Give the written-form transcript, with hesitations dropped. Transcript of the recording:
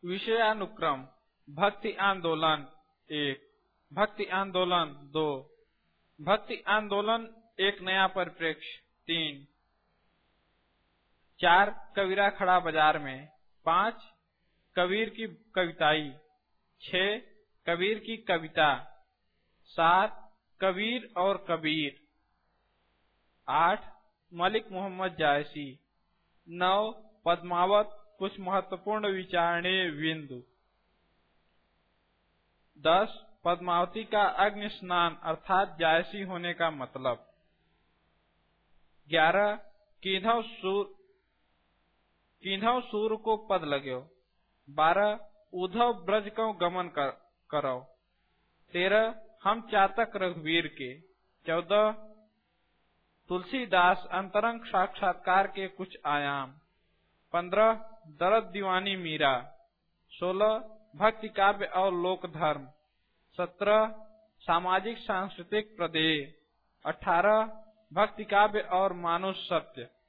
विषयानुक्रम भक्ति आंदोलन 1, भक्ति आंदोलन 2, भक्ति आंदोलन एक नया परिप्रेक्ष्य 3, 4 कबीरा खड़ा बाजार में, 5 कबीर की कविताई, 6 कबीर की कविता, 7 कबीर और कबीर, 8 मलिक मोहम्मद जायसी, 9 पद्मावत कुछ महत्वपूर्ण विचारणीय बिंदु, 10 पद्मावती का अग्नि स्नान अर्थात जायसी होने का मतलब, 11 कीधव सूर को पद लाग्यो, 12 उद्धव ब्रज को गमन करो, 13 हम चातक रघुवीर के, 14 तुलसीदास अंतरंग साक्षात्कार के कुछ आयाम, 15 दर्द दीवानी मीरा, 16 भक्ति काव्य और लोक धर्म, 17 सामाजिक सांस्कृतिक प्रदेय, 18 भक्ति काव्य और मानुष सत्य।